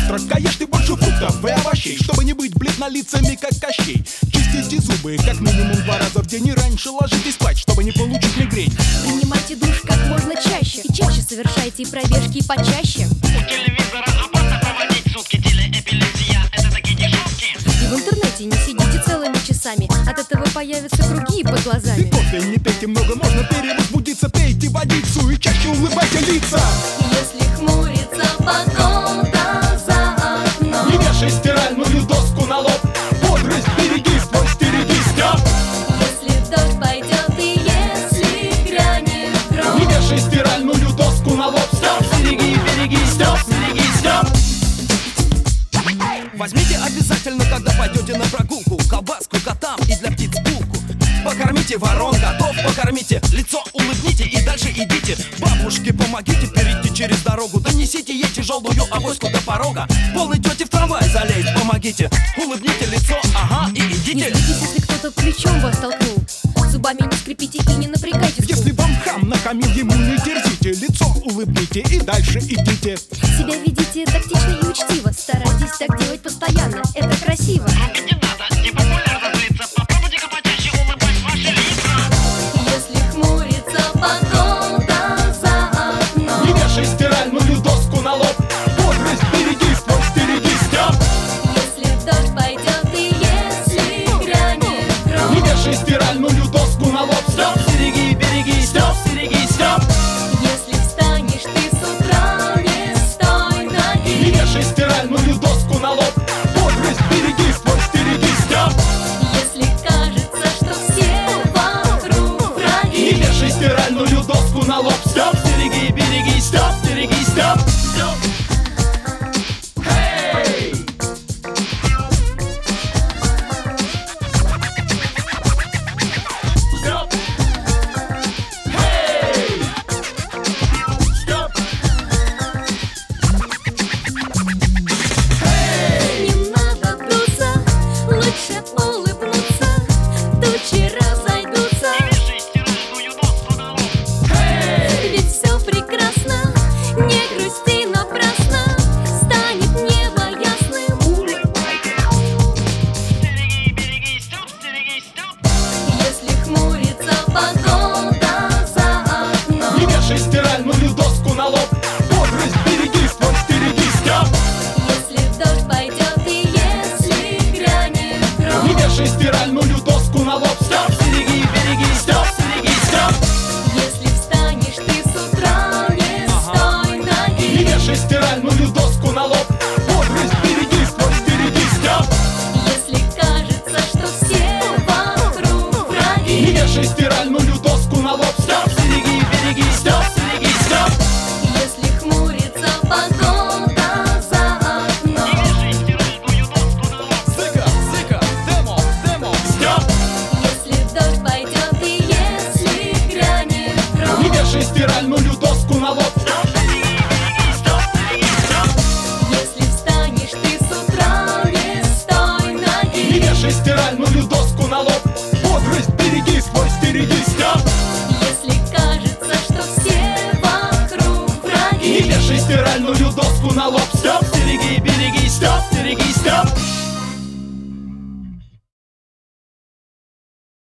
завтрака ешь ты больше фруктов и овощей, чтобы не быть бледнолицами, как Кощей. Чистите зубы как минимум 2 раза в день и раньше ложитесь спать, чтобы не получить мигрень. Принимайте душ как можно чаще и чаще совершайте и пробежки почаще. У телевизора опасно проводить сутки, телеэпилепсия — это такие дешевки. И в интернете не сидите целыми часами, от этого появятся круги под И глазами. кофе не пейте много, можно перевозбудиться. Пейте водицу и чаще улыбайте лица. Если хмурится погода за окном, Не вешай стиральную доску на лоб. Бодрость береги, свой стереги, Стёп. если дождь пойдет и если грянет гром, Не вешай стиральную доску на лоб. Стёп, стереги, береги, Стёп, стереги, Стёп. Возьмите обязательно, когда пойдете на прогулку, колбаску котам и для птиц булку. Покормите ворон, котов покормите, лицо улыбните и дальше идите. Бабушке помогите перейти через дорогу, донесите ей тяжелую авоську до порога. Пол идете в трамвай залезть, помогите, улыбните лицо, ага, и не идите. злитесь, если кто-то плечом вас толкнул, зубами не скрипите и не напрягайте скул. Если вам хам нахамил, ему не дерзите, лицо улыбните и дальше идите. Себя ведите тактично и учтиво, старайтесь так делать постоянно, это красиво. Руки не надо, не популярно злиться. Попробуйте-ка почаще улыбать ваши лица. Если хмурится погода за окном, Не вешай стиральную доску на лоб. Бодрость береги, свой стереги, Стёп. если дождь пойдет и если грянет гром, Не вешай стиральную доску на лоб. Стёп, стереги, береги, Стёп, стереги, Стёп. если встанешь ты с утра, не стой Не ноги, вешай стиральную доску на лоб. Бодрость береги, свой стереги, Стёп. если кажется, что все вокруг Не враги, вешай стиральную доску на лоб. Стёп, стереги, береги, Стёп, стереги, Стёп. Стёп. Hey! Стёп. Hey! Стёп. не надо дуться, лучше улыбнуться, тучи разойдутся, Вешай стиральную доску на лоб. ведь все прекрасно, не грусти напрасно, станет небо ясным. Стереги, береги, Стёп, стереги, Стёп. Если хмурится погода за окном, Не вешай стиральную доску на лоб. Бодрость береги, свой стереги, Стёп. если дождь пойдет и если грянет гром, Не вешай стиральную доску на лоб. Стёп, стереги, береги, Стёп, стереги, Стёп. если встанешь ты с утра, не стой Не ноги, вешай стиральную доску на лоб. Бодрость береги, свой стереги, Стёп. если кажется, что все вокруг Не враги, вешай стиральную доску на лоб. Стёп, стереги, береги, Стёп, стереги, Стёп. если хмурится погода за окном, Вешай стиральную доску на лоб. Зыка, зыка, демо, демо, Стёп. если дождь пойдет и если грянет гром, Не вешай стиральную доску на лоб. если встанешь ты с утра, не стой Не ноги, вешай стиральную доску на лоб. Бодрость береги, свой стереги, Стёп. если кажется, что все вокруг Не враги, вешай стиральную доску на лоб. Стёп, стереги, береги, Стёп, стереги, Стёп.